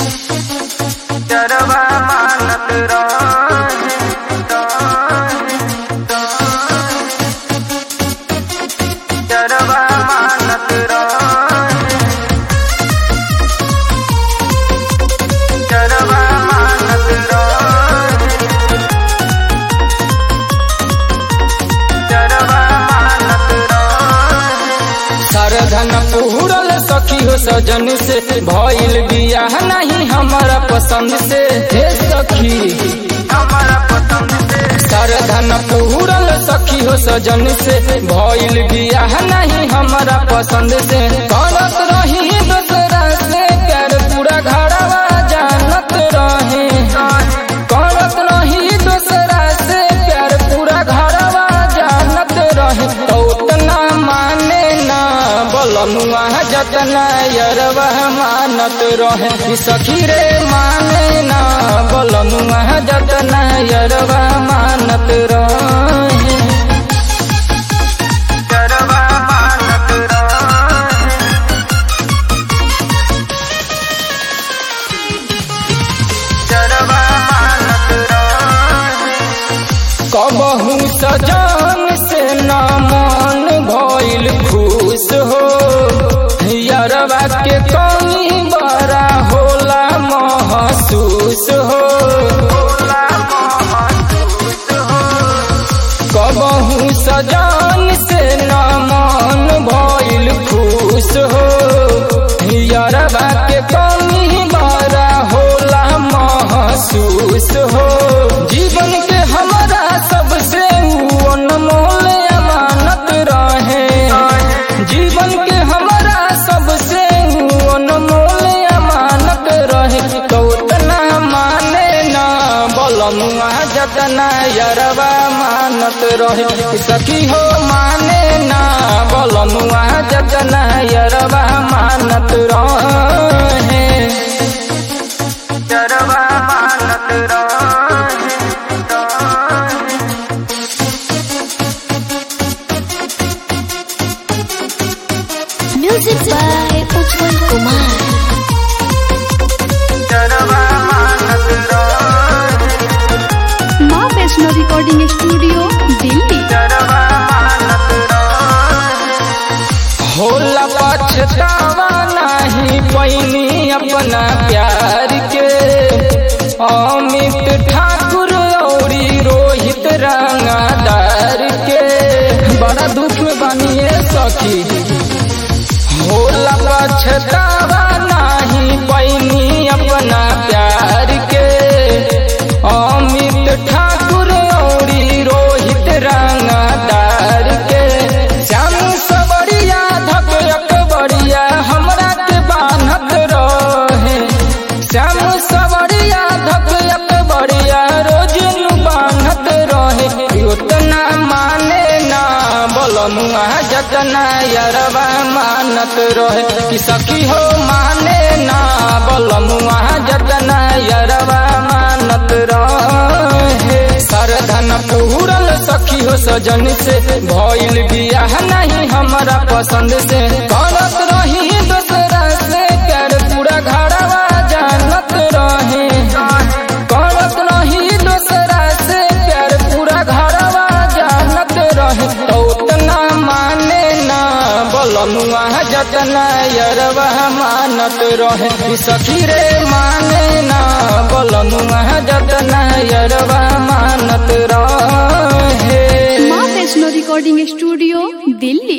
यरवा मानत रहे यरवा मानत रहे यरवा मानत रहे यरवा मानत रहे। सरधन पूरल सखी हो सजन से भइल बियाह नहीं हमारा पसंद से हे सखी हमारा पसंद से। सरधन पूरल सखी हो सजन से भइल बियाह नहीं हमारा पसंद से करत रही दूसरा से प्यार पूरा घरवा जानत रहे करत रही दूसरा से प्यार पूरा घरवा जानत रहे तो उतना माने ना बोलनुआ जतना यरवा मानत रहे सखी रे माने ना बोलनुआ जतना यरवा मानत रहे यरवा मानत रहे यरवा मानत रहे। कबहू सजन से ना मन भइल खुश हो यरवा के कमी बड़ा होला महसूस हो कबहू सजन से ना मन भइल खुश हो यरवा के कमी बड़ा होला महसूस हो जीवन के हमारा सबसे अनमोल अमानत रहे जीवन के हमारा सबसे अनमोल अमानत रहे तो उतना माने ना बोलनुआ जतना यरवा मानत रहे सखी हो माने ना बोलनुआ जतना यरवा मानत रहे यरवा मानत रहे Music by Ujjwal Kumar. यरवा मानत रहे माँ वैष्णो रिकॉर्डिंग स्टूडियो दिल्ली। यरवा मानत रहे। होला पछतावा नहीं पैनी अपना प्यार के अमित ठाकुर औरी रोहित रंगादार के बड़ा दुख में बनिए सखी होला पछतावा नहीं पैनी अपना प्यार के अमित ठाकुर औरी रोहित रंगादार के श्याम सबरिया धक अकबरिया हमरा के बान्हत रहे श्याम सबरिया धक अकबरिया रोज बान्हत रहे उतना माने ना बोलनुआ जतना यरवा मानत रहे सखी हो माने ना बोलनुआ जतना यरवा मानत रहे सरधन पूरल सखी हो सजन से भइल बियाह नहीं हमारा पसंद से करत रही दूसरा से प्यार पूरा घरवा जानत रहे करत रही दूसरा से प्यार पूरा घरवा जानत रहे तो उतना माने ना बोलनुआ जतना यरवा मानत रहे सखी रे माने ना बोलनुआ जतना यरवा मानत रहे। माँ वैष्णो रिकॉर्डिंग स्टूडियो दिल्ली।